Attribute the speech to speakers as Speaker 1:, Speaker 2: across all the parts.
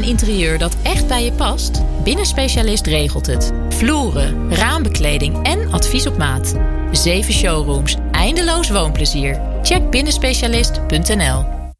Speaker 1: interieur dat echt bij je past? Binnenspecialist regelt het. Vloeren, raambekleding en advies op maat. 7 showrooms, eindeloos woonplezier. Check binnenspecialist.nl.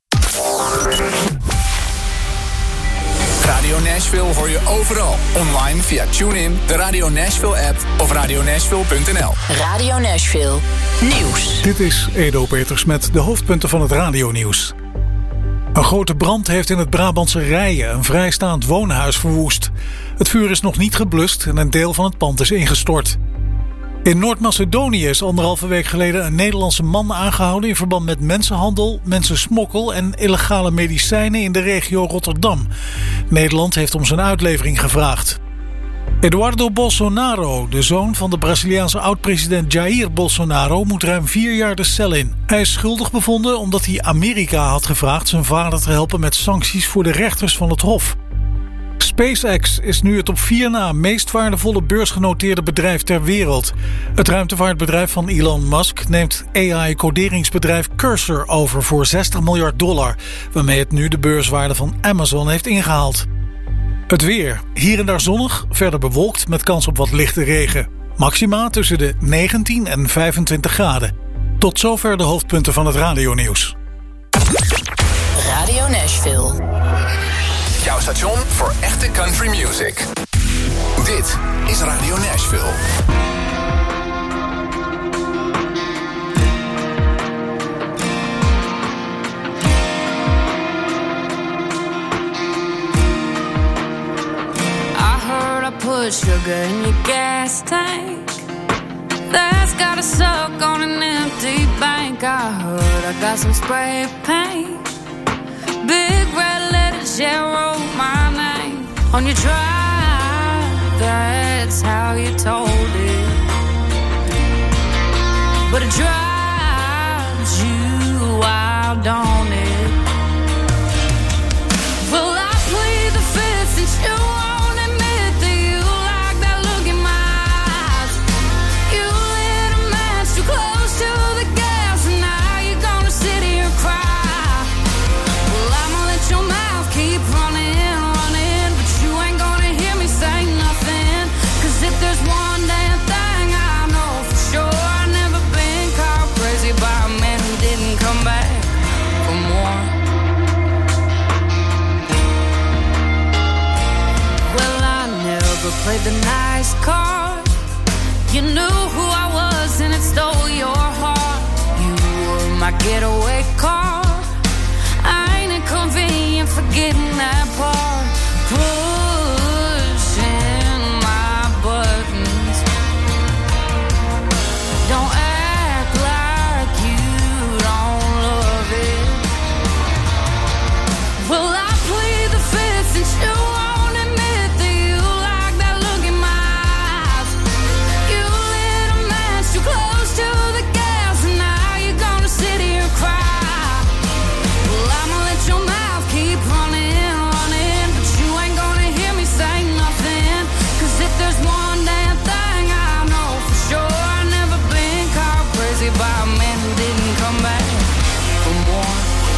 Speaker 2: Radio Nashville hoor je overal. Online via TuneIn, de Radio Nashville app of radionashville.nl.
Speaker 1: Radio Nashville. Nieuws.
Speaker 3: Dit is Edo Peters met de hoofdpunten van het radionieuws. Een grote brand heeft in het Brabantse Rijen een vrijstaand woonhuis verwoest. Het vuur is nog niet geblust en een deel van het pand is ingestort. In Noord-Macedonië is 1,5 week geleden een Nederlandse man aangehouden in verband met mensenhandel, mensensmokkel en illegale medicijnen in de regio Rotterdam. Nederland heeft om zijn uitlevering gevraagd. Eduardo Bolsonaro, de zoon van de Braziliaanse oud-president Jair Bolsonaro, moet ruim 4 jaar de cel in. Hij is schuldig bevonden omdat hij Amerika had gevraagd zijn vader te helpen met sancties voor de rechters van het Hof. SpaceX is nu het op 4 na meest waardevolle beursgenoteerde bedrijf ter wereld. Het ruimtevaartbedrijf van Elon Musk neemt AI-coderingsbedrijf Cursor over voor $60 miljard, waarmee het nu de beurswaarde van Amazon heeft ingehaald. Het weer. Hier en daar zonnig, verder bewolkt met kans op wat lichte regen. Maxima tussen de 19 en 25 graden. Tot zover de hoofdpunten van het radionieuws.
Speaker 1: Radio Nashville.
Speaker 2: Jouw station voor echte country music. Dit is Radio Nashville.
Speaker 4: Put sugar in your gas tank. That's gotta suck on an empty bank. I heard I got some spray paint. Big red letters, yeah, wrote my name on your drive. That's how you told it. But it drives you wild, don't it? Well, I plead the fifth since you won't admit that you like that look in my eyes. You lit a match too close to the gas, and now you're gonna sit here and cry. Well, I'ma let your mouth keep running, running, but you ain't gonna hear me say nothing. Cause if there's one damn thing I know for sure, I've never been caught crazy by a man who didn't come back for more. Well, I never played the nice card. You knew who I was and it stole your heart. You were my getaway car. I ain't inconvenient forgetting that part. Pushing my buttons. Don't act like you don't love it. Well, I plead the fifth since you won't admit that you like that look in my eyes. You lit a match too close to the gas, and now you're gonna sit here and cry. Well, I'ma let your mouth keep running, running, but you ain't gonna hear me say nothing. Cause if there's one damn thing I know for sure, I've never been caught crazy by a man who didn't come back for more.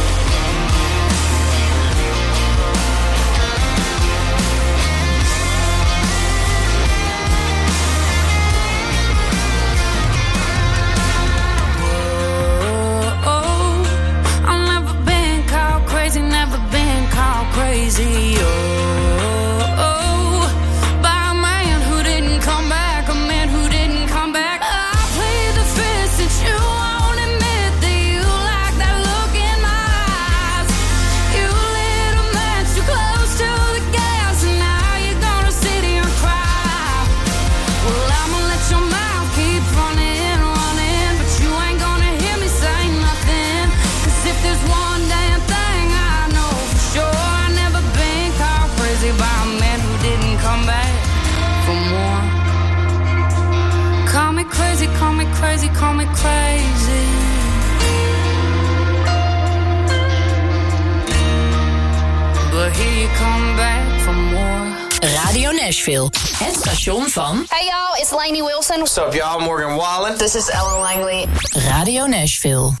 Speaker 4: I've never been caught crazy, never been caught crazy. By a man who didn't come back, a man who didn't come back. I plead the fifth since you won't admit that you like that look in my eyes. You lit a match too close to the gas, and now you're gonna sit here and cry. Well, I'ma let your mouth keep running, running, but you ain't gonna hear me say nothing. Cause if there's one damn thing I know for sure, I've never been caught crazy by a man who didn't come back for more. Call me crazy, call me crazy, call me crazy. But here you come back for more.
Speaker 1: Radio Nashville. Het station van
Speaker 5: Hey y'all, it's Lainey Wilson.
Speaker 6: What's up, y'all? Morgan Wallen.
Speaker 5: This is Ellen Langley.
Speaker 1: Radio Nashville.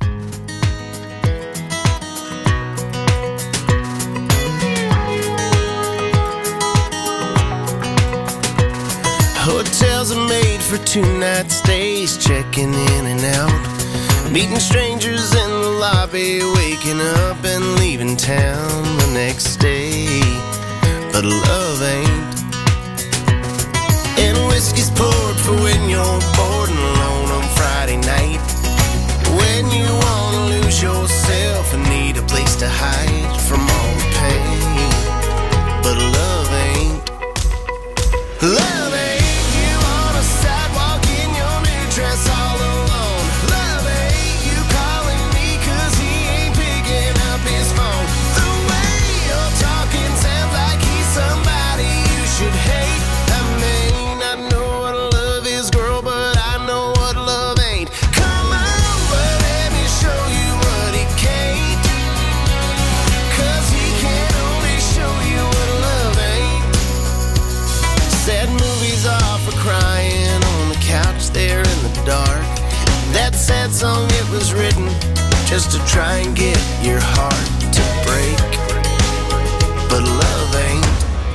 Speaker 6: Hotels are made for 2-night stays, checking in and out, meeting strangers in the lobby, waking up and leaving town the next day. But love ain't. And whiskey's poured for when you're bored and alone on Friday night, when you wanna lose yourself and need a place to hide from all the pain. But love ain't. Love ain't you on a sidewalk in your new dress all alone. Love ain't you calling me 'cause he ain't picking up his phone. The way you're talking sounds like he's somebody you should hate. I mean, I know what love is, girl, but I know what love ain't. Come on, but let me show you what he can't, 'cause he can only show you what love ain't. Sad movies are for crying on the couch there in the dark. That sad song, it was written just to try and get your heart to break. But love ain't.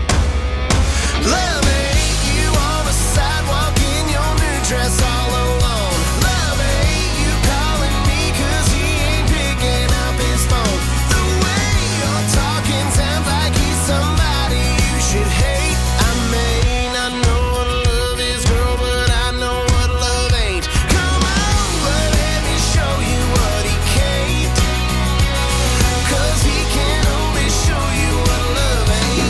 Speaker 6: Love ain't you on a sidewalk in your new dress all alone. Love ain't you calling me 'cause he ain't picking up his phone. The way you're talking sounds like he's somebody you should hate. I mean, I know what love is, girl, but I know what love ain't. Come on, but let me show you what he can't, 'cause he can only show you what love ain't.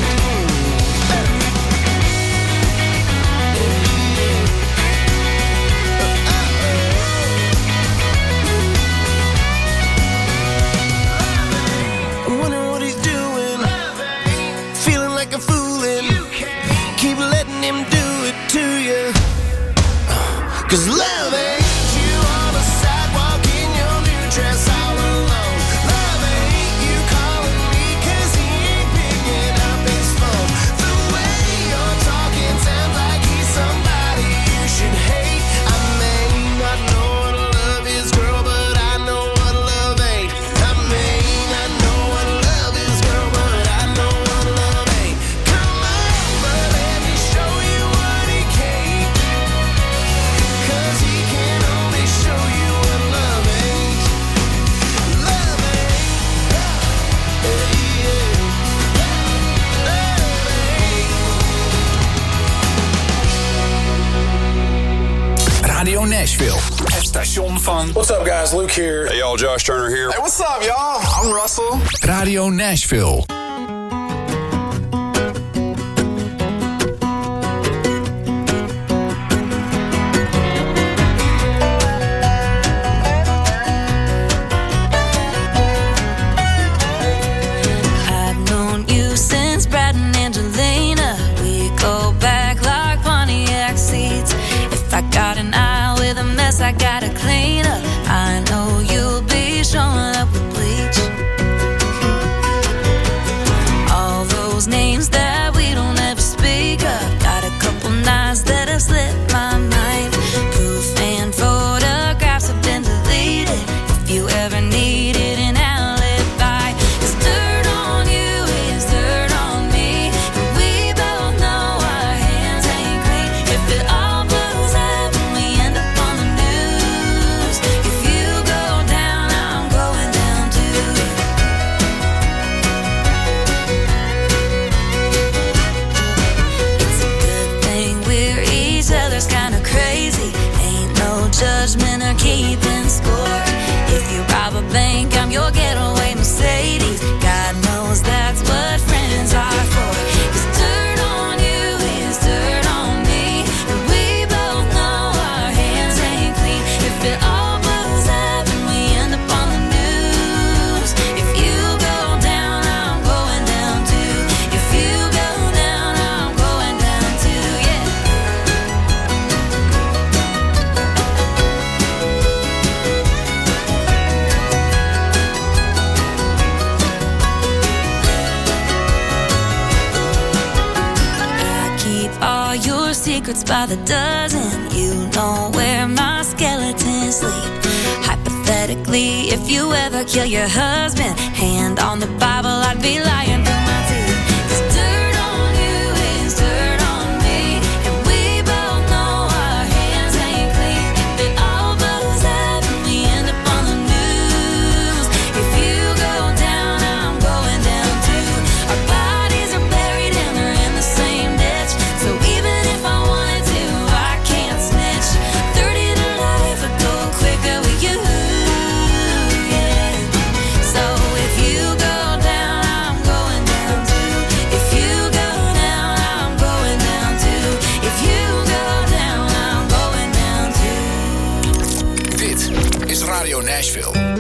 Speaker 6: I'm wondering what he's doing, feeling like a foolin'. Keep letting him do it to you, 'cause love ain't you on a sidewalk in your new dress all alone. Love ain't you calling me 'cause he ain't picking up his phone. The way you're talking sounds like he's somebody you should hate. I mean, I know what love is, girl, but I know what love ain't. I mean, I know what love is, girl, but I know what love ain't. Come on, but let me show you what he can't, 'cause he can only show you what love ain't. Love ain't.
Speaker 2: Radio Nashville. Het station van...
Speaker 7: What's up, guys? Luke here.
Speaker 8: Hey, y'all, Josh Turner here.
Speaker 7: Hey, what's up, y'all? I'm Russell.
Speaker 2: Radio Nashville.
Speaker 4: I've known you since Brad and Angelina. We go back like Pontiac seats. If I got an eye with a mess, I gotta clean up. I know you'll be showing up with bleach. All those names that we don't ever speak of. Got a couple nights that have slipped my mind. Proof and photographs have been deleted. If you ever needed an alibi, 'cause dirt on you is dirt on me. And we both know our hands ain't clean. If it all blows up and we end up on the news, if you go down, I'm going down too. It's a good thing we're each other's kind of crazy. Ain't no judgment or keeping score. If you rob a bank, I'm your getaway Mercedes. God knows that's what friends are for. 'Cause dirt on you is dirt on me. And we both know our hands ain't clean. If it all blows up and we end up on the news, if you go down, I'm going down too. If you go down, I'm going down too, yeah. I keep all your secrets by the dozen. You know where my skeletons sleep. Hypothetically, if you ever kill your husband, hand on the Bible, I'd be lying through my teeth. 'Cause dirt on you is dirt on me. And we both
Speaker 2: Nashville.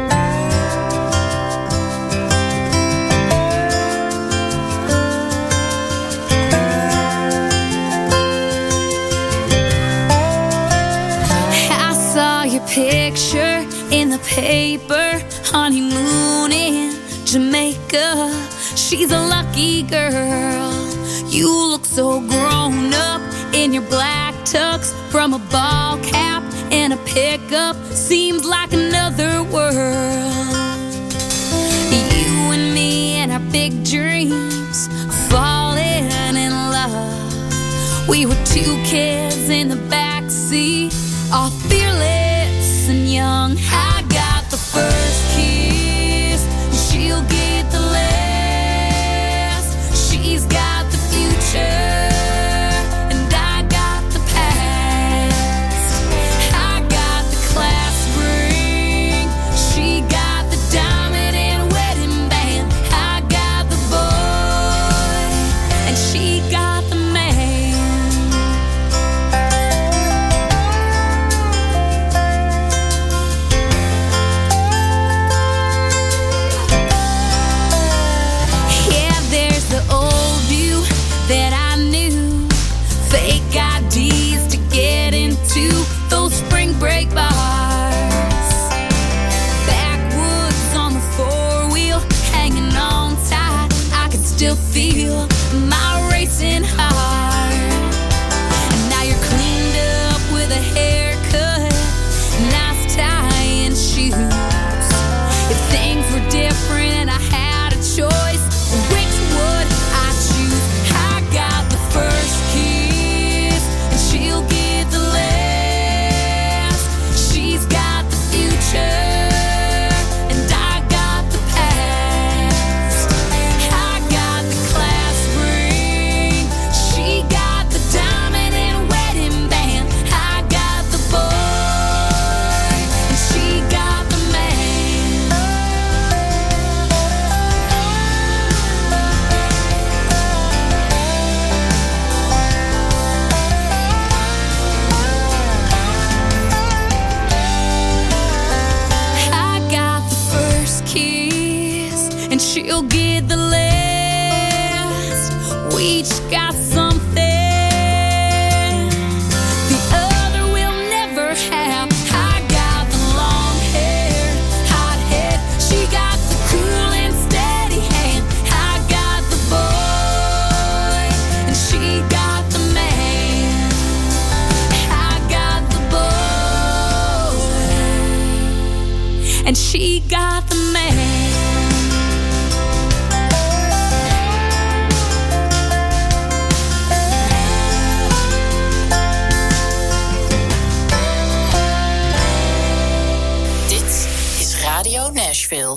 Speaker 4: Picture in the paper, honeymoon in Jamaica. She's a lucky girl. You look so grown up in your black tux, from a ball cap and a pickup. Seems like another world. You and me and our big dreams, falling in love. We were two kids in the backseat, all fearless and young. I got the first kiss, she'll get the last. She's got the future, and I got the past. I got the class ring, she got the diamond and wedding band. I got the boy, and she got the man. That I knew, fake IDs to get into those spring break bars. Backwoods on the four-wheel, hanging on tight. I can still feel my racing heart. And now you're cleaned up with a haircut, nice tie and shoes. If things were different and I had a choice, which would I choose? I got the first kiss, and she'll get the last. She's got the future, and I got the past. I got the class ring, she got the diamond and wedding band. I got the boy, and she got the man. I got the first kiss, and she'll get the last. We each got something the other will never have. I got the long hair, hot head. She got the cool and steady hand. I got the boy, and she got the man. I got the boy, and she got the man.
Speaker 1: Dit is Radio Nashville.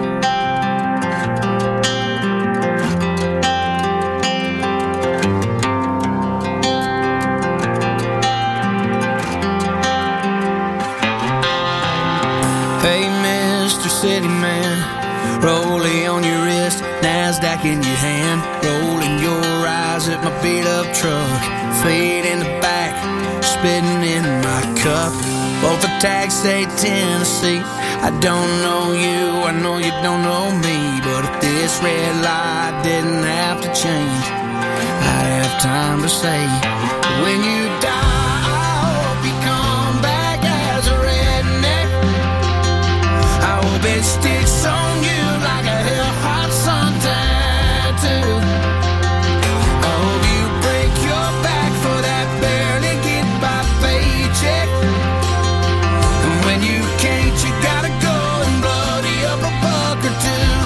Speaker 8: Hey, Mr. City Man, rollie on your wrist, NASDAQ in your hand, rolling your eyes at my beat-up truck, fade in the back, spitting in my cup. Both the tags say Tennessee. I don't know you, I know you don't know me, but if this red light didn't have to change, I'd have time to say, when you die, I hope you come back as a redneck. I hope it sticks on you like a hell-hot sun tattoo. I hope you break your back for that barely get-by paycheck. And when you can't, you gotta go and bloody up a buck or two.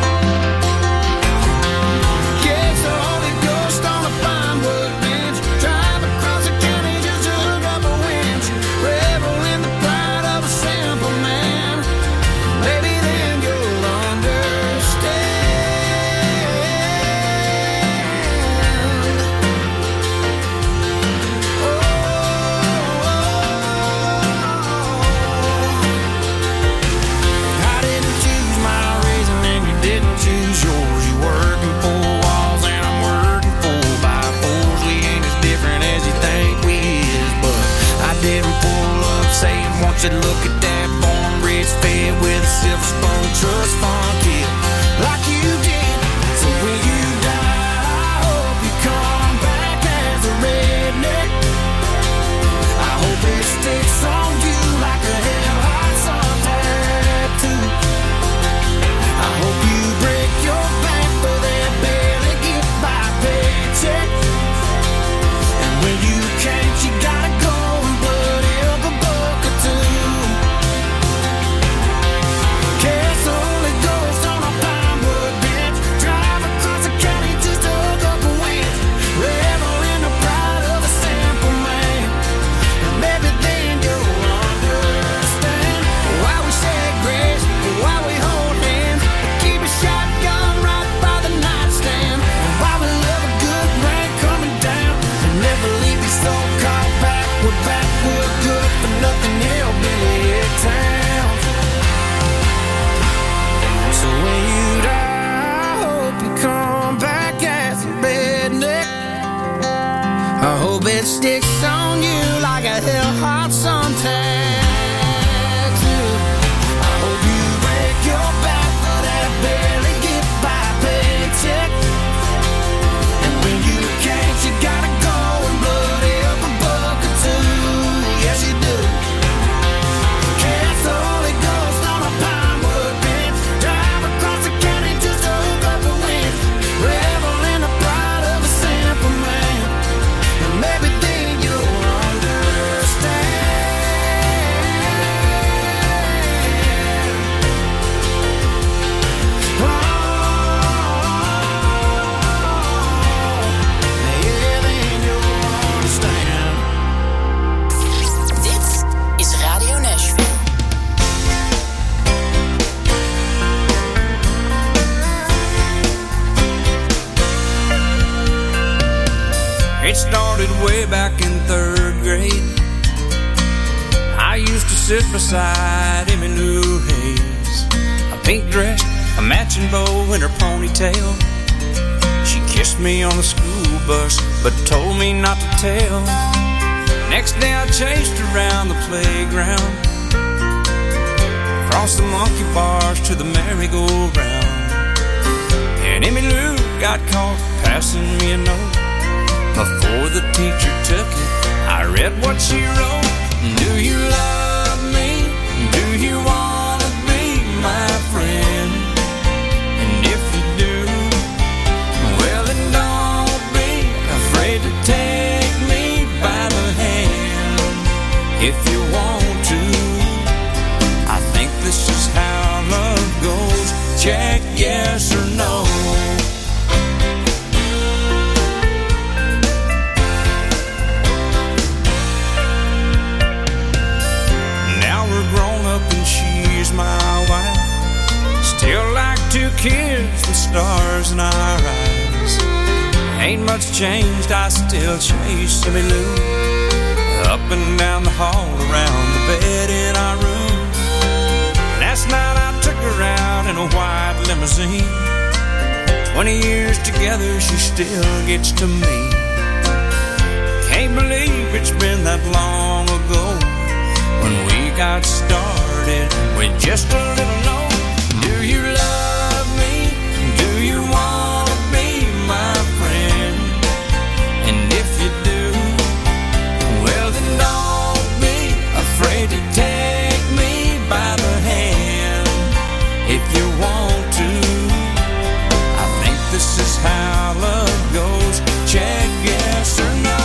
Speaker 8: Catch the Holy Ghost on a pine wood bench, drive across the county just to hook up a winch, revel in the pride of a simple man. Maybe then you'll understand. I didn't choose my reason and you didn't choose yours. You working for walls and I'm working for bipoles. We ain't as different as you think we is, but I didn't pull up saying, won't you look at that born rich grace fed with a silver spoon trust fund kid like you did. So when you die, I hope you come back as a redneck. I hope it sticks on you like a hell-hot sun tattoo. I hope you break your back but then barely get by paycheck. And when you can't, you gotta go and bloody up a buck or two. Cast the Holy Ghost on a pinewood bench, drive across the county just to hook up a winch, revel in the pride of a simple man, and maybe then you'll understand why we say grace, why we hold hands, keep a shotgun right by the nightstand, and why we love a good rain coming down, and never leave these so-called backward good for nothing hillbilly towns. So when you die, I hope you come back as a redneck. I hope it sticks on you like a hell-hot sun tattoo. I hope you break your back for that barely get by paycheck. And when you can't, you gotta go and bloody up a buck or two. Yes, you do. Cast the Holy Ghost on a pinewood bench, drive across the county just to hook up a winch, revel in the pride of a simple man, and maybe then you'll understand. Oh, yeah, then you'll understand.
Speaker 1: Dit is Radio Nashville.
Speaker 8: It started way back in 3rd grade. I used to sit beside Emmylou Hayes, a pink dress, a matching bow in her ponytail. She kissed me on the school bus, but told me not to tell. Next day I chased her around the playground, across the monkey bars to the merry-go-round. And Emmylou got caught passing me a note. Before the teacher took it, I read what she wrote. Do you love me? Do you want to be my friend? And if you do, well then don't be afraid to take me by the hand. If you want to, I think this is how love goes. Check yes or no. My wife, still like 2 kids with stars in our eyes. Ain't much changed, I still chase Emmylou up and down the hall, around the bed in our room. Last night I took her out in a white limousine. 20 years together, she still gets to me. Can't believe it's been that long ago when we got started with just a little note. Do you love me? Do you want to be my friend? And if you do, well then don't be afraid to take me by the hand. If you want to, I think this is how love goes. Check yes or no.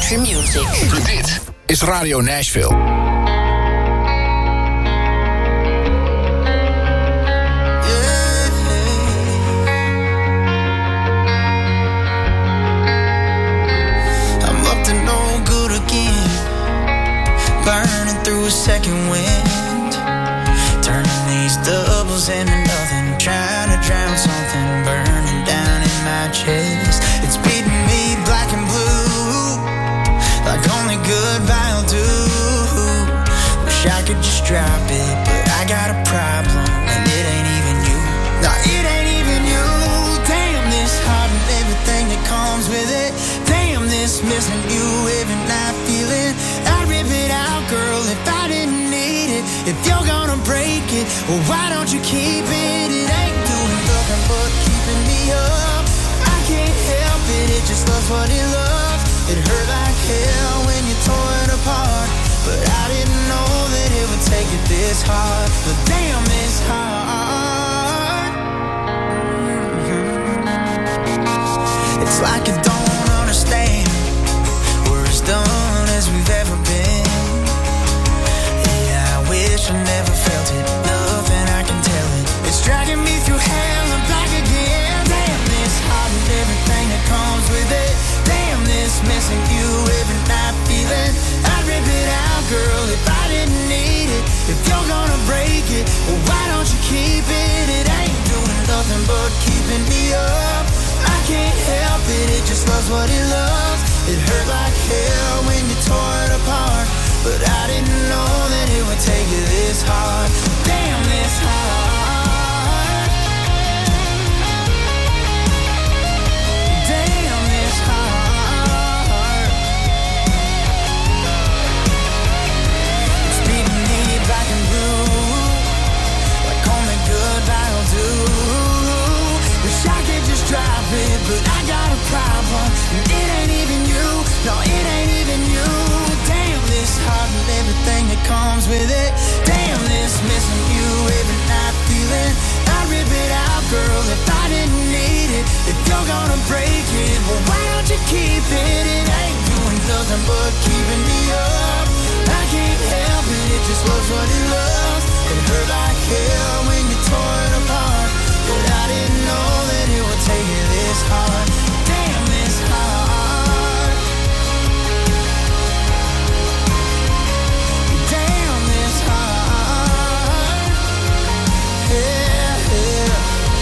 Speaker 1: country music.
Speaker 2: Dit is Radio Nashville.
Speaker 8: Burning through a second wind, turning these doubles into nothing, trying to drown something burning down in my chest. It's beating me black and blue, like only goodbye will do. Wish I could just drop it, but I got a problem, and it ain't even you. No, it ain't even you. Damn, this heart and everything that comes with it. Damn, this missing you every night feeling. I'd rip it out, girl, if I didn't need it. If you're gonna break it, well, why don't you keep it? It ain't doing nothing but keeping me up. I can't help it, it just loves what it loves. It hurt like hell when you tore it apart, but I didn't know that it would take it this hard. But damn, it's hard. It's like you don't understand. We're as done as we've ever been. Yeah, I wish I never felt it. Nothing I can tell it. It's dragging me through hell and back again. Damn, this heart and everything that comes with it. Damn, this missing you every night feeling. I'd rip it out, girl, if I didn't need it. If you're gonna break it, well, why don't you keep it? It ain't doing nothing but keeping me up. I can't help it, it just loves what it loves. It hurt like hell when you tore it apart, but I didn't know that it would take you this hard. Damn, this hard. Damn, this hard. It's beating me black and blue, like only goodbye will do. Wish I could just drop it, but I got a problem, and it ain't even you. No, it ain't even you. Damn, this heart and everything that comes with it. Damn, this missing you every night feeling. I'd rip it out, girl, if I didn't need it. If you're gonna break it, well, why don't you keep it? It ain't doing nothing but keeping me up. I can't help it, it just loves what it loves. It hurt like hell when you tore it apart, but I didn't know that it would take you this hard. Damn, this hard. Damn, this hard. Yeah, yeah.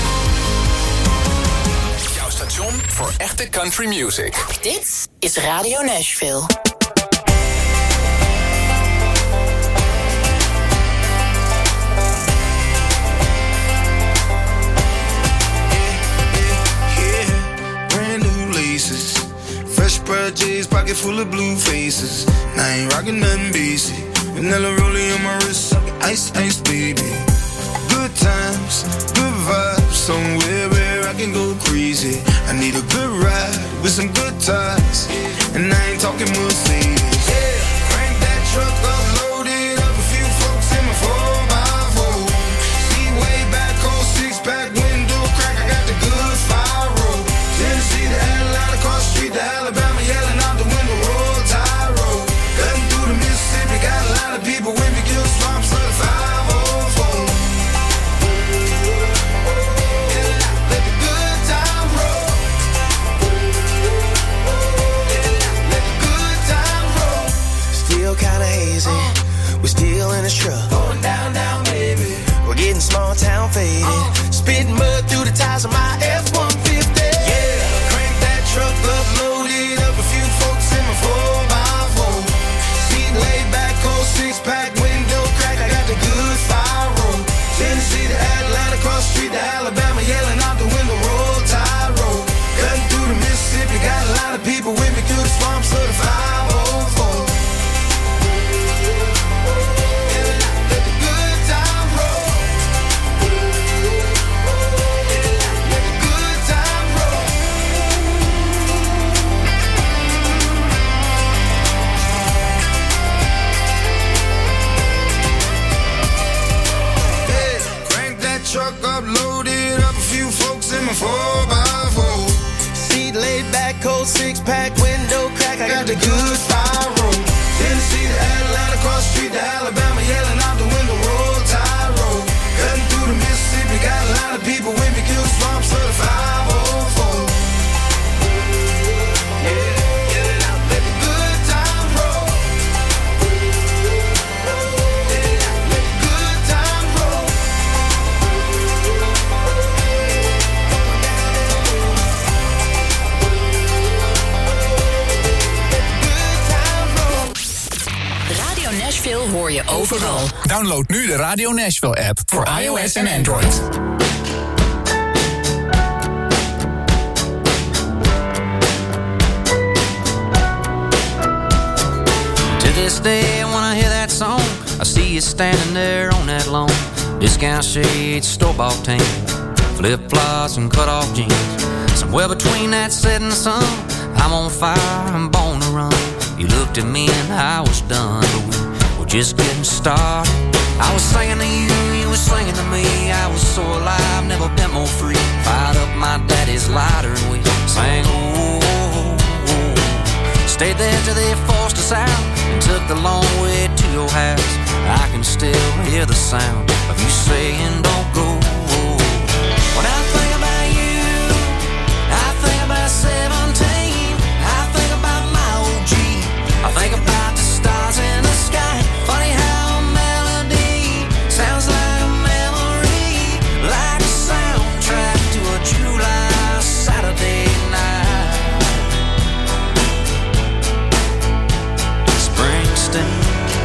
Speaker 2: Jouw station voor echte country music.
Speaker 1: Dit is Radio Nashville.
Speaker 9: Fresh pair of J's, pocket full of blue faces. I ain't rockin' nothing basic. Vanilla rolling on my wrist, ice, ice, baby. Good times, good vibes, somewhere where I can go crazy. I need a good ride with some good ties, and I ain't talking Mercedes. Yeah, crank that truck up, load it up, a few folks in my 4x4. Seat way back on 6-pack, window crack, I got the good fire roll. Tennessee to Atlanta, across the street to Alabama, yelling out the window, roll tide roll. Cutting through the Mississippi, got a lot of people with me, kill swamps for the 504. Let the good time roll. Let the good time roll.
Speaker 6: Still kinda hazy, we're still in the truck.
Speaker 9: Going down, down, baby.
Speaker 6: We're getting small town faded, spitting mud through the tires of my F-150.
Speaker 9: Crank that truck up, load it up, a few folks in my 4x4. Seat laid back on 6-pack, window crack, I got the good fire roll. Tennessee to Atlanta, across the street to Alabama, yelling out the window, roll tide roll. Cutting through the Mississippi, got a lot of people with me, through the swamps of the 504. Let the good time roll. Let the good time roll. Hey, crank that truck up, load it up, a few folks in my 4x4.
Speaker 6: Seat laid back, cold 6-pack, window crack, I got the
Speaker 9: the good fire roll. Tennessee to Atlanta, across the street to Alabama, yelling out the window, roll tide roll. Cutting through the Mississippi, got a lot of people with me, kill swamps for the 504.
Speaker 1: Nashville hoor je overal.
Speaker 2: Download nu de Radio Nashville app voor iOS en Android.
Speaker 8: To this day, when I hear that song, I see you standing there on that lawn. Discount shades, store-bought tan, flip-flops and cut-off jeans. Somewhere between that setting sun, I'm on fire, I'm born to run. You looked at me and I was done, but we were just getting started. I was singing to you, you were singing to me. I was so alive, never been more free. Fired up my daddy's lighter and we sang, oh, oh, oh. Stayed there till they forced us out and took the long way to your house. I can still hear the sound of you saying, don't go. When I think about you, I think about 17. I think about my OG. I think about the stars in the sky. Funny how a melody sounds like a memory, like a soundtrack to a July Saturday night. Springsteen.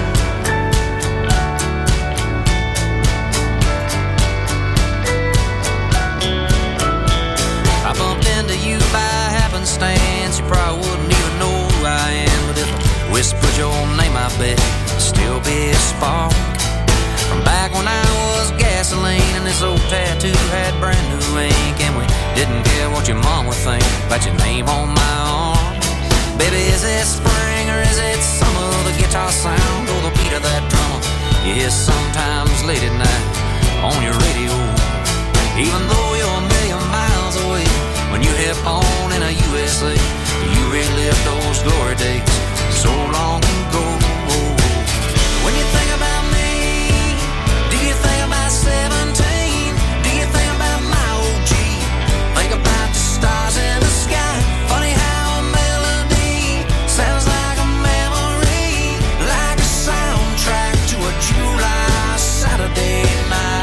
Speaker 8: I bumped into you by happenstance. You probably wouldn't even know who I am, but if I whispered your name, I bet it'd still be a spark. From back when I was gasoline and this old tattoo had brand new ink, and we didn't care what your mom would think about your name on my arm. Baby, is it spring or is it summer? The guitar sound or the beat of that drummer you hear sometimes late at night on your radio. Even though you're a million miles away, when you hit on in a USA, you relive those glory days so long ago. When you think about me, do you think about 17? Do you think about my OG? Think about the stars in the sky. Funny how a melody sounds like a memory, like a soundtrack to a July Saturday night.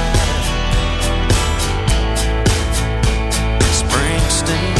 Speaker 8: Springsteen.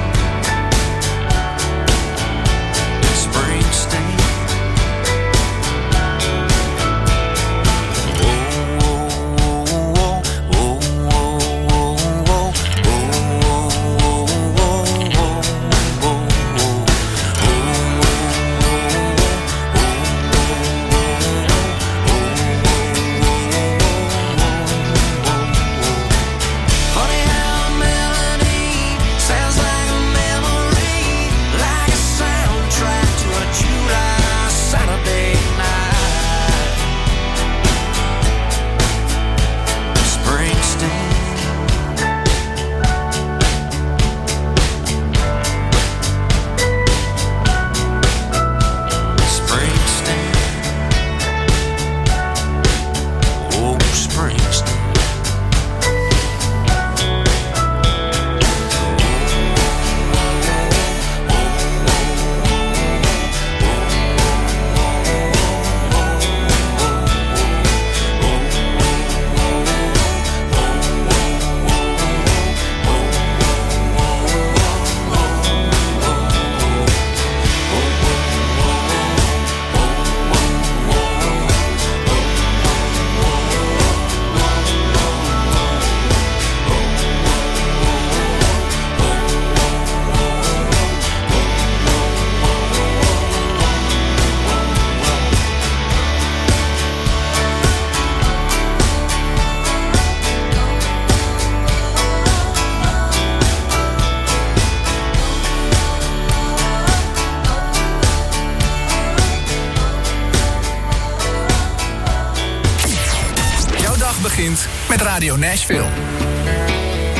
Speaker 2: Begint met Radio Nashville.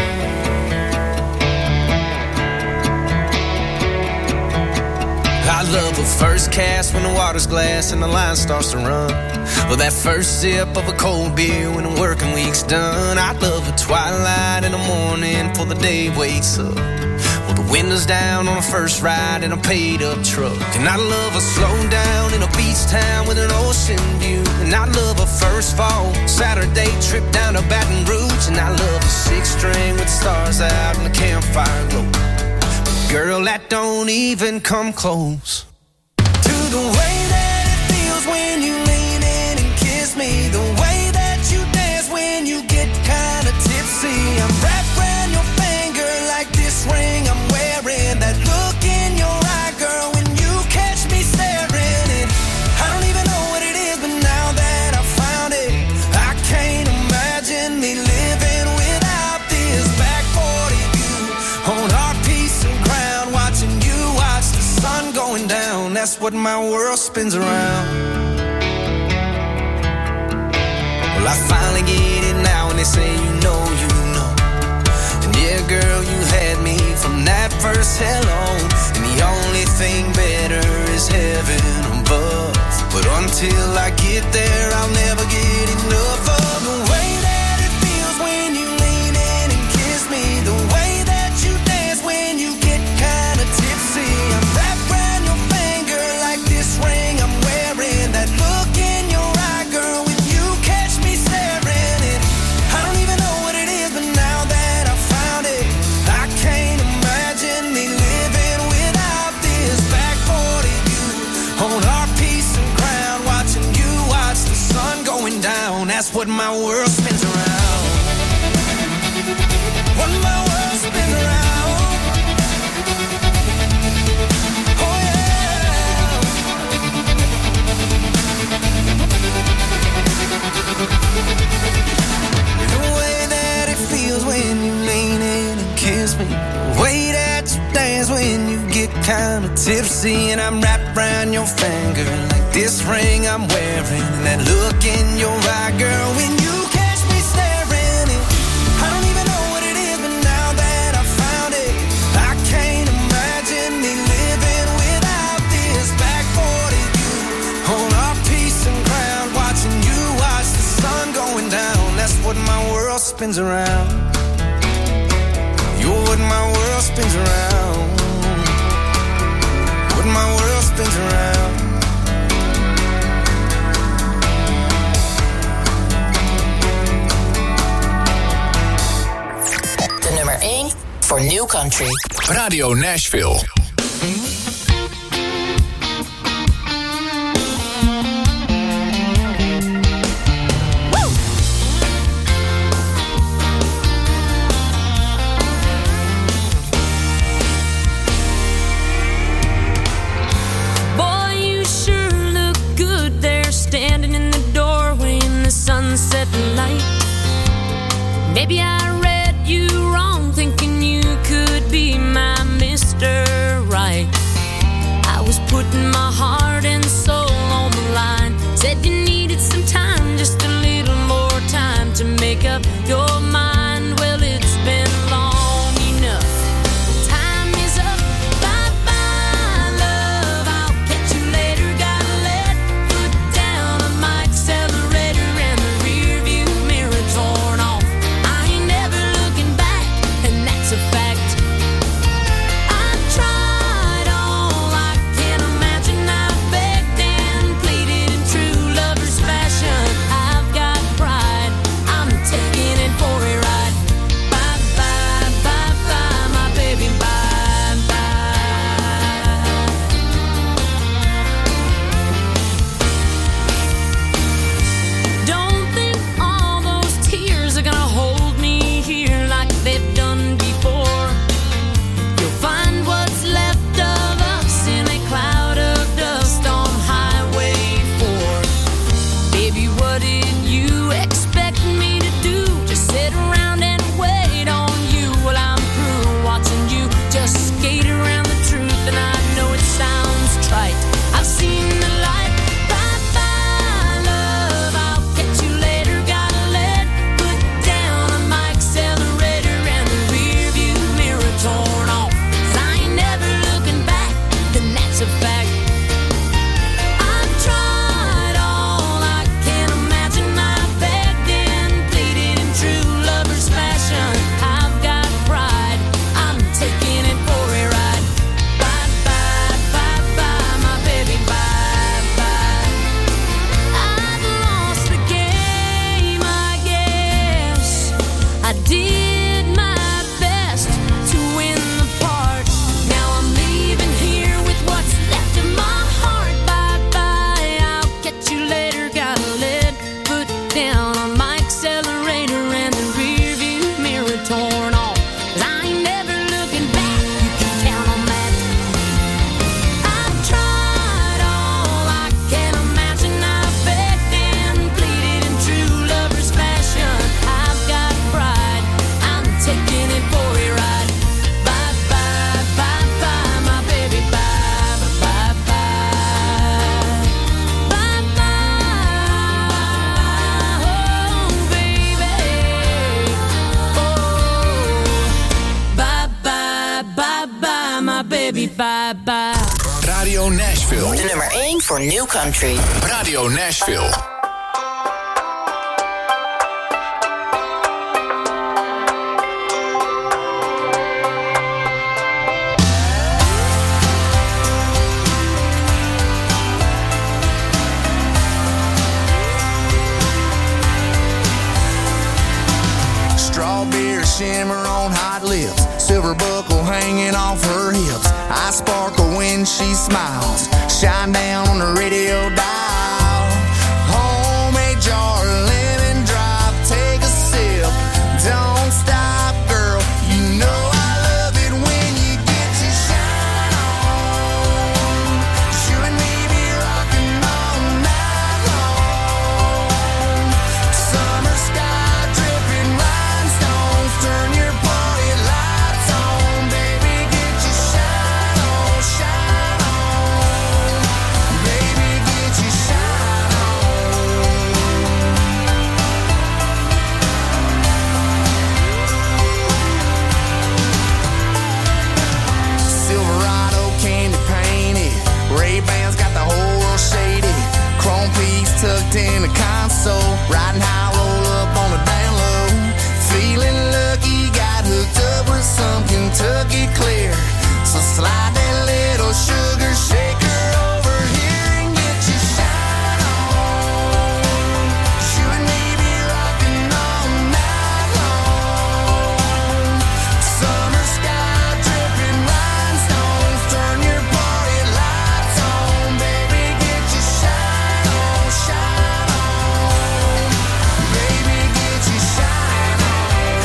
Speaker 10: I
Speaker 8: love a first cast when the water's glass and the line starts to run. Or that first sip of a cold beer when the working week's done. I love a twilight in the morning before the day wakes up. Well, the windows down on a first ride in a paid-up truck. And I love a slow down in a beach town with an ocean view. And I love a first fall Saturday trip down to Baton Rouge. And I love a six-string with the stars out and the campfire glow. Girl, that don't even come close to the way that it feels when you lean in and kiss me. The way that you dance when you get kinda tipsy. I'm wrapped around your finger like this ring I'm wearing. That look in your eye, girl, when you catch me staring. And I don't even know what it is, but now that I found it, I can't imagine me living without this back 40 view on our piece of ground, watching you watch the sun going down. That's what my world spins around. Well, I finally get it now, and they say you know. And yeah, girl, you had me from that first hello. And the only thing better is heaven above. But until I get there, I'll never get enough of the way that it feels when you lean in and kiss me. The way that you dance when you get kinda tipsy. I'm wrapped around your finger like this ring I'm wearing. That look in your eye, girl, when you catch me staring. And I don't even know what it is, but now that I found it, I can't imagine me living without this back 40 view on our piece of ground, watching you watch the sun going down. That's what my world spins around. What my world spins around. Oh yeah. The way that it feels when you lean in and kiss me. The way that you dance when you get kinda tipsy. And I'm wrapped around your finger like this ring I'm wearing. And that look in your eye, girl, when you catch me staring. And I don't even know what it is, but now that I found it, I can't imagine me living without this back 40 view on our piece of ground, watching you watch the sun going down. That's what my world spins around. You're what my world spins around. What my world spins around.
Speaker 1: De nummer 1 voor New Country.
Speaker 2: Radio Nashville.
Speaker 4: Sunset light. Maybe I read you wrong, thinking you could be my Mr. Right. I was putting my heart and soul on the line. Said you needed some time, just a little more time to make up your mind. Well, it's been long enough. Time is up. Bye-bye, love. I'll catch you later. Gotta let foot down on my accelerator, and the rear view mirror torn off. I ain't never looking back, and that's a fact. I tried all I can imagine. I've my baby, bye bye.
Speaker 2: Radio Nashville.
Speaker 1: De nummer 1 voor New Country.
Speaker 2: Radio Nashville.
Speaker 8: Strawberry shimmer on hot lips, silver buckle hanging off her hips. I sparkle when she smiles, shine down on the radio dial. Homemade jar, lemon drop, take a sip. Don't stop, girl, you know I love it when you get your shine on. You and me be rocking all night long. Summer sky dripping rhinestones, turn your party lights on. Baby, get your shine on, shine on. Baby, get your shine on. Silverado candy painted, Ray-Bans got the whole world shaded. Chrome piece tucked in the console, riding high, roll up on the down low. Feeling lucky, got hooked up with some Kentucky Clear. So slide that little sugar shaker over here and get your shine on. You and me be rocking all night long. Summer sky dripping rhinestones, turn your party lights on. Baby, get your shine on, shine on. Baby, get your shine on.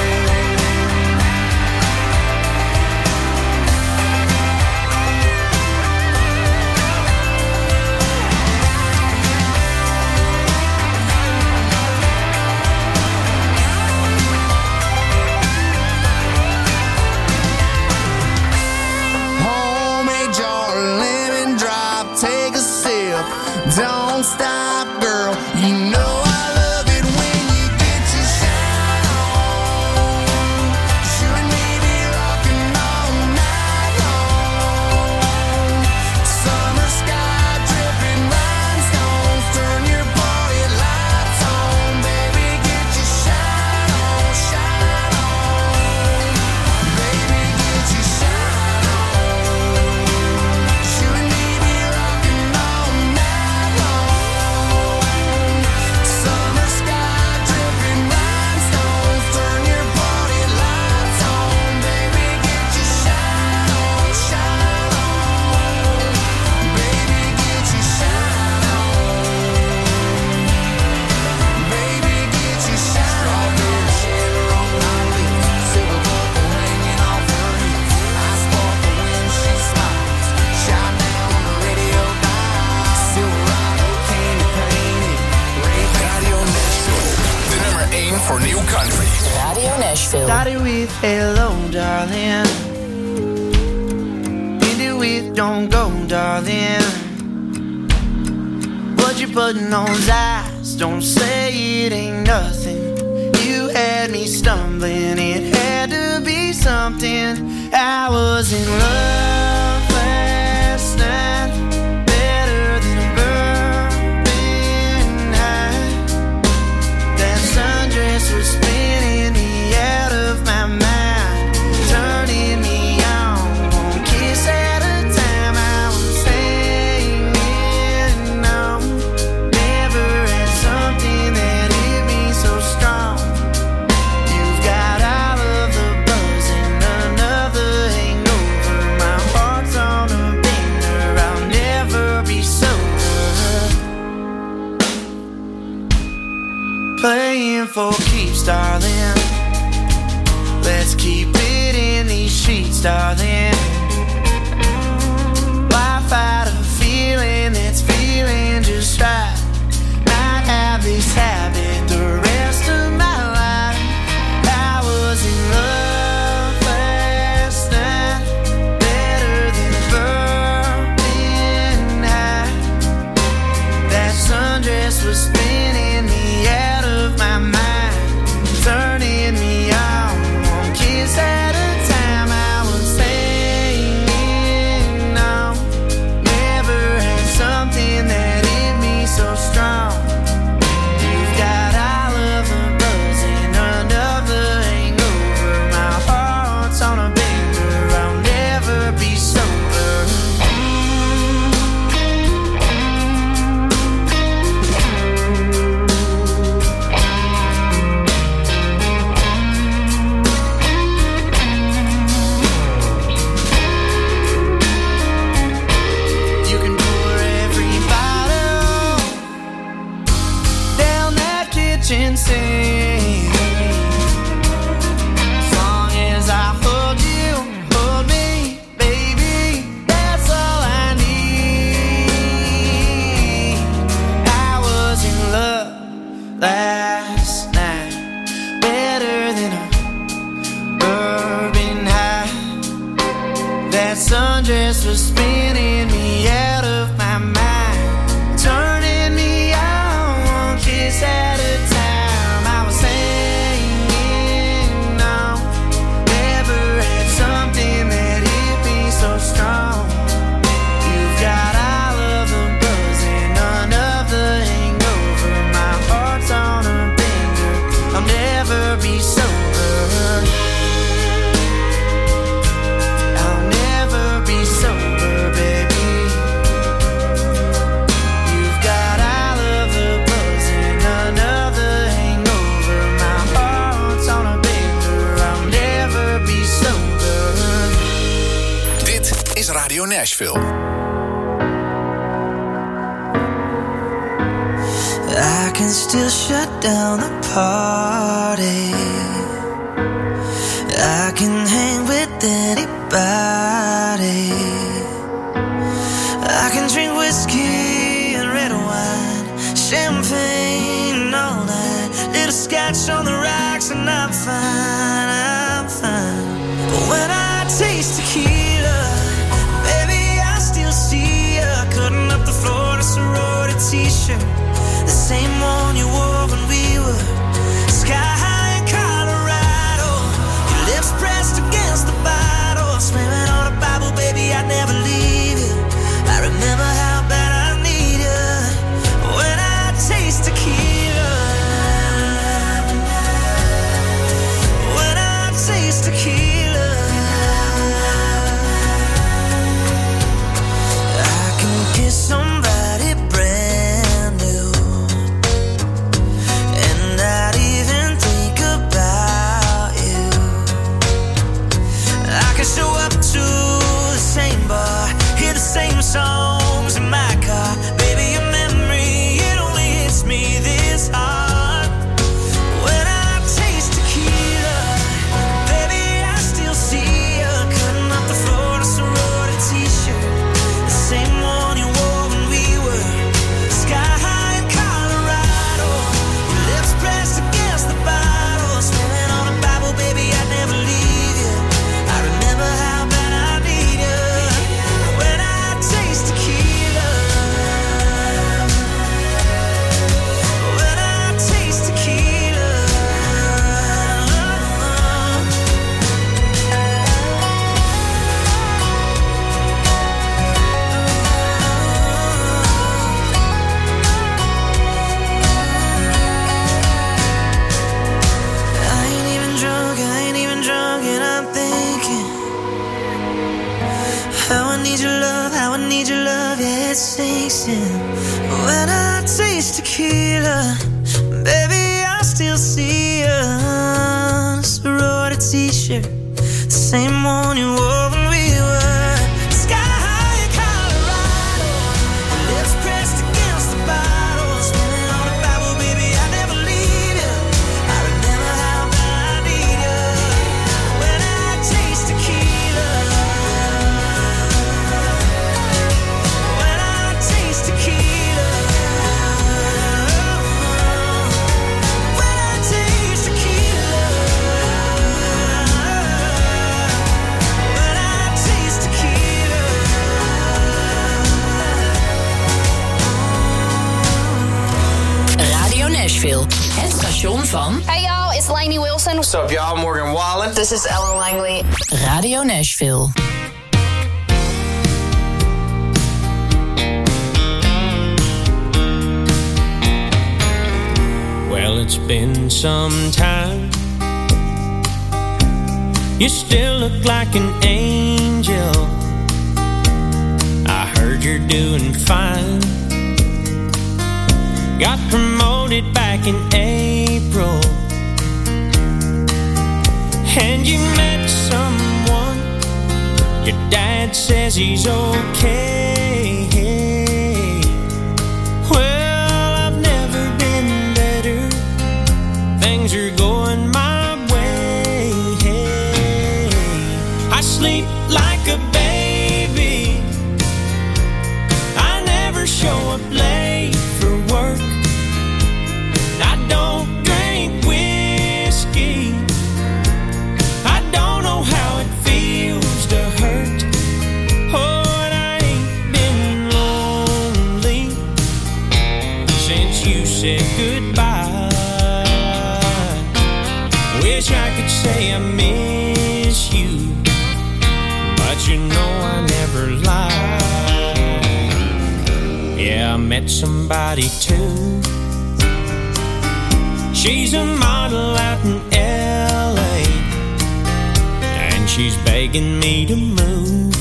Speaker 8: Homemade jar, lemon drop, take a sip. Don't stop, girl. You know I love it when you get your shine on. You and me be rocking all night long. Summer sky dripping rhinestones, turn your party lights on. Baby, get your shine on, shine on. Baby, get your shine on. You and me be rocking all night long. Summer sky dripping rhinestones, turn your party lights on. Baby, get your shine on, shine on. Baby, get your shine on. Baby, get your shine on. Strawberry shimmer on my lips, silver buckle hanging off her hips. I sparkle when she smiles, shine down on the radio dial. Silverado candy painted,
Speaker 2: Radio Nashville. De nummer 1 voor New Country.
Speaker 1: Radio Nashville.
Speaker 8: Started with hello, darling. Ended with don't go, darling. What you putting on those eyes? Don't say it ain't nothing. You had me stumbling. It had to be something. I was in love last night, better than a burning night. That sundress was spinning me out of my mind, turning me on. One kiss at a time, I was hanging on. Never had something that hit me so strong. You've got all of the buzz and another hangover. My heart's on a bender, I'll never be sober. Playing for keeps, darling. Let's keep it in these streets, darling. Why fight a feeling that's feeling just right? Might have this habit the rest of my life. I was in love last night, better than a burning night. That sundress was spinning me out of my mind, turning me on. One kiss at a time, I was saying undress was spinning me out of my mind, turning me on one kiss at a time. I was hanging on, never had something that hit me so strong. You've got all of the buzz and none of the hangover. My heart's on a bender, I'll never be sober. I'll never be sober, baby. You've got all of the buzz and none of the hangover. My heart's on a bender, I'll never be sober.
Speaker 2: Dit is Radio Nashville.
Speaker 8: I can still shut down the party. I can hang with anybody. I can drink whiskey and red wine, champagne all night, little scotch on the rocks, and I'm fine, I'm fine. But when I taste tequila, baby, I still see you cutting up the floor in a sorority t-shirt, the same one you wore when we were sky high in Colorado. Your lips pressed against the bottle, slamming on a Bible, baby, I'd never leave you. I remember how bad I need you when I taste tequila. When I taste tequila, I can kiss somebody brand new and not even think about you. I can show up to the same bar, hear the same songs in my car. Baby, your memory, it only hits me this hard. When I taste tequila, baby, I still see you cutting up the floor in a sorority t-shirt, the same one you wore when we were sky high in Colorado. Your lips pressed against the bottle, slamming on a Bible, baby, I'd never leave you. I remember how bad I need you when I taste tequila. When I taste tequila. I ain't even drunk, and I'm thinking how I need your love, how I need your love, yeah, it sinks in. When I taste tequila, baby, I still see you in a sorority t-shirt, the same one you wore when we were sky high in Colorado. Lips pressed against the bottle, swimming on a Bible, baby, I never leave you. I remember how bad I need you when I taste tequila. When I taste tequila. When I taste tequila. When I taste tequila.
Speaker 1: Radio Nashville, het station van
Speaker 5: Hey y'all, it's Lainey Wilson.
Speaker 7: What's up, y'all? Morgan Wallen.
Speaker 5: This is Ellen Langley.
Speaker 1: Radio Nashville.
Speaker 10: Well, it's been some time. You still look like an angel. I heard you're doing fine. Got promoted back in April, and you met someone. Your dad says he's okay. Well, I've never been better. Things are going my way. I sleep like a baby. I never show up late for work. I don't drink whiskey. I don't know how it feels to hurt. met somebody too. She's a model out in L.A. and she's begging me to move.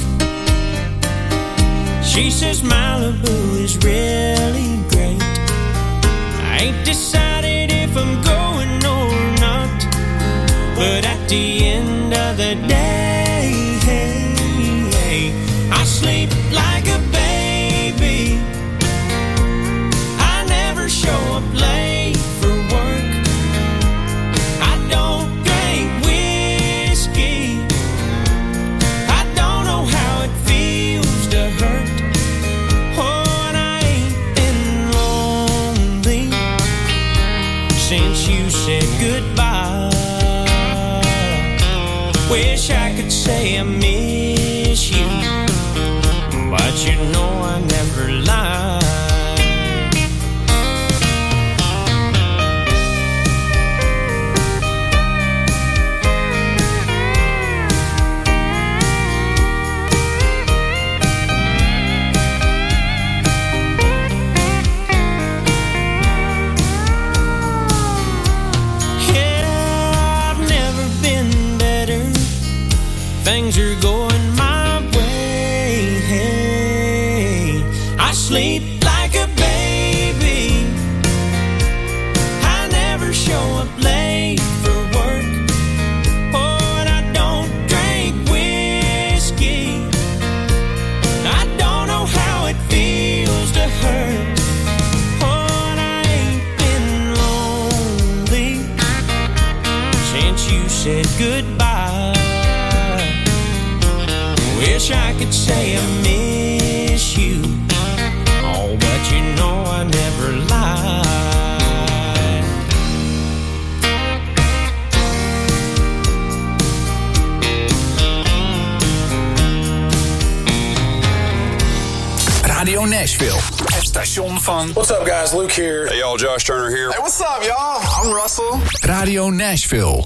Speaker 10: She says Malibu is really great. I ain't decided if I'm going or not, but at the end of the day, I sleep like a baby. I never show up late for work. I don't drink whiskey. I don't know how it feels to hurt. Oh, and I ain't been lonely since you said goodbye. Wish I could say I miss you, but you know I never lie. Things are going my way. Hey, I sleep like a baby. I never show up late for work. Oh, and I don't drink whiskey. I don't know how it feels to hurt. Oh, and I ain't been lonely since you said goodbye. Wish I could say I miss you. Oh, but you know I never lied.
Speaker 2: Radio Nashville. Het station van...
Speaker 7: What's up, guys? Luke here.
Speaker 11: Hey, y'all. Josh Turner here.
Speaker 7: Hey, what's up, y'all? I'm Russell.
Speaker 2: Radio Nashville.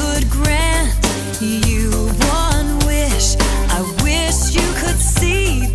Speaker 4: You one wish, I wish you could see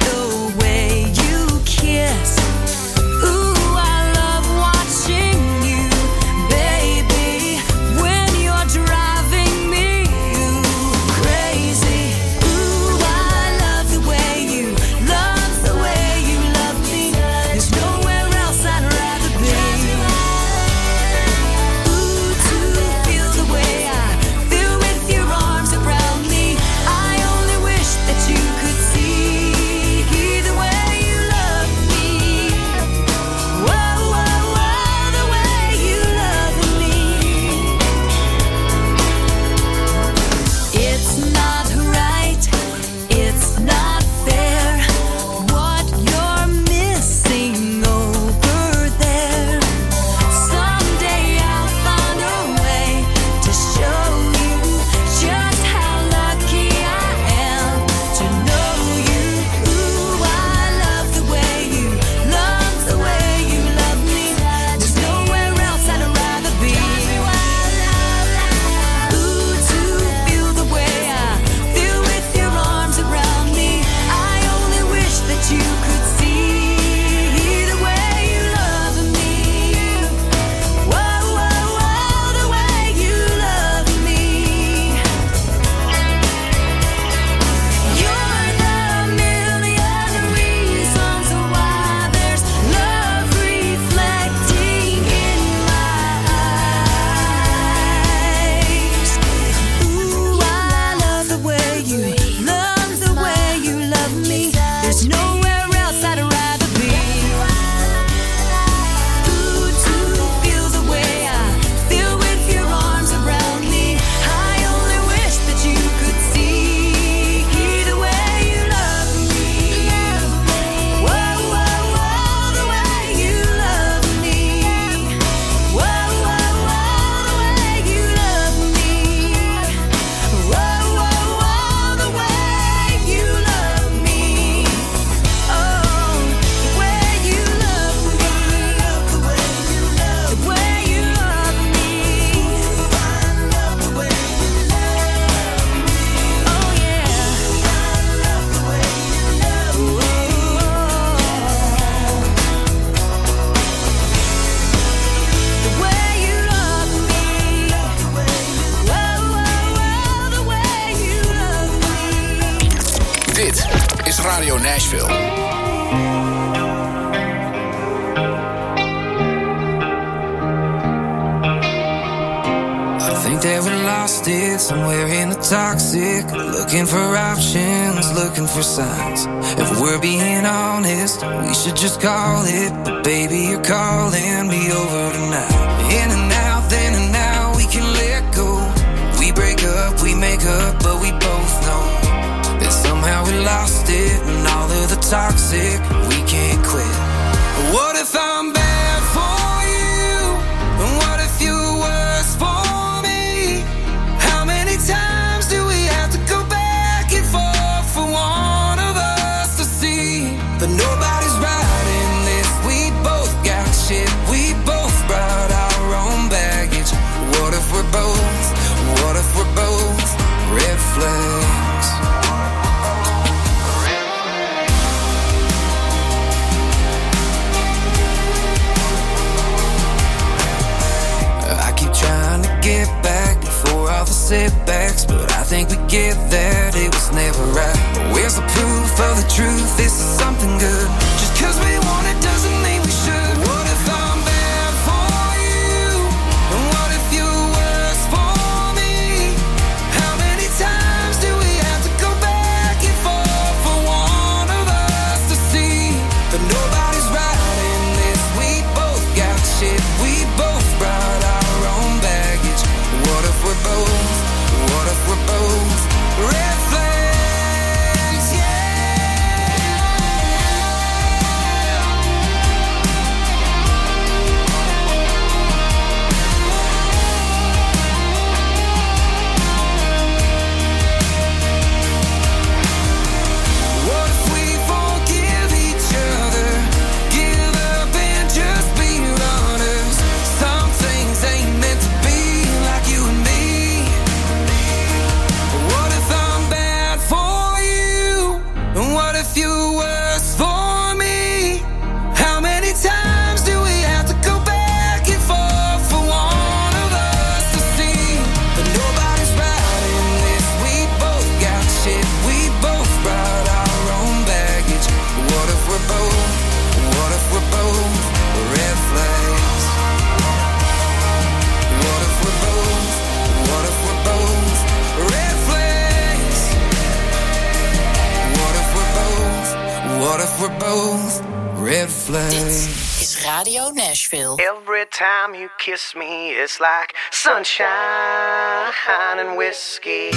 Speaker 2: Radio Nashville.
Speaker 11: That we lost it somewhere in the toxic. Looking for options, looking for signs. If we're being honest, we should just call it. But baby, you're calling me over tonight. In and out, then and now, we can let go. We break up, we make up, but we both know that somehow we lost it. And all of the toxic, we can't quit. What if I'm bad for you? And what if you're worse for times do we have to go back and forth for one of us to see? But nobody's right in this. We both got shit. We both brought our own baggage. What if we're both? What if we're both red flags? I keep trying to get back before all the setbacks, but I think we get that it was never right. But where's the proof of the truth? This is something good. Just 'cause we want it doesn't mean we should. What if I'm bad for you? And what if you're worse for me? How many times do we have to go back and forth for one of us to see? But nobody's right in this. We both got shit. We both brought our own baggage. What if we're both? What if we're both red flags? Yeah. What if we forgive each other, give up and just be runners? Some things ain't meant to be like you and me. What if I'm bad for you? And what if you're worse for me? How many times do we have to go back and forth for one of us to see? But nobody's right in this. We both got shit. We both brought our own baggage. What if we're both? What if we're both red flags? What if we're both? What if we're both red flags? What if we're both? What if we're both red flags?
Speaker 1: Dit is Radio Nashville.
Speaker 6: Every time you kiss me, it's like sunshine and whiskey.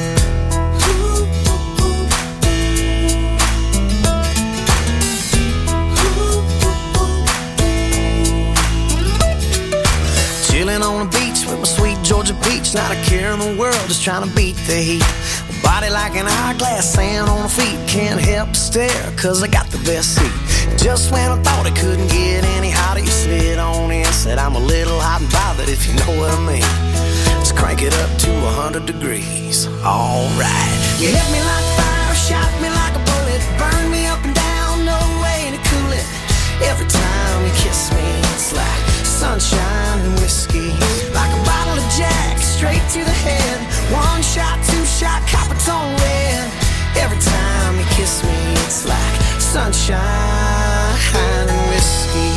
Speaker 6: Chilling on the beach with my sweet Georgia peach, not a care in the world, just trying to beat the heat. Body like an hourglass, sand on the feet, can't help but stare, 'cause I got the best seat. Just when I thought it couldn't get any hotter, you slid on in, said I'm a little hot and bothered, if you know what I mean. Let's crank it up to 100 degrees, alright. You hit me like fire, shot me like a bullet, burn me up and down, no way to cool it. Every time you kiss me, it's like sunshine and whiskey, like a bottle of Jack, straight to the head. One shot, two shot, copper tone red. Every time you kiss me, it's like sunshine and whiskey.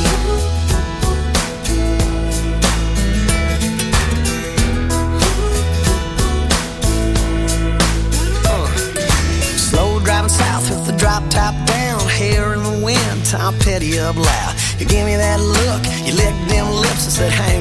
Speaker 6: Slow driving south with the drop top down, hair in the wind, Tom Petty up loud. You give me that look, you licked them lips and said, hang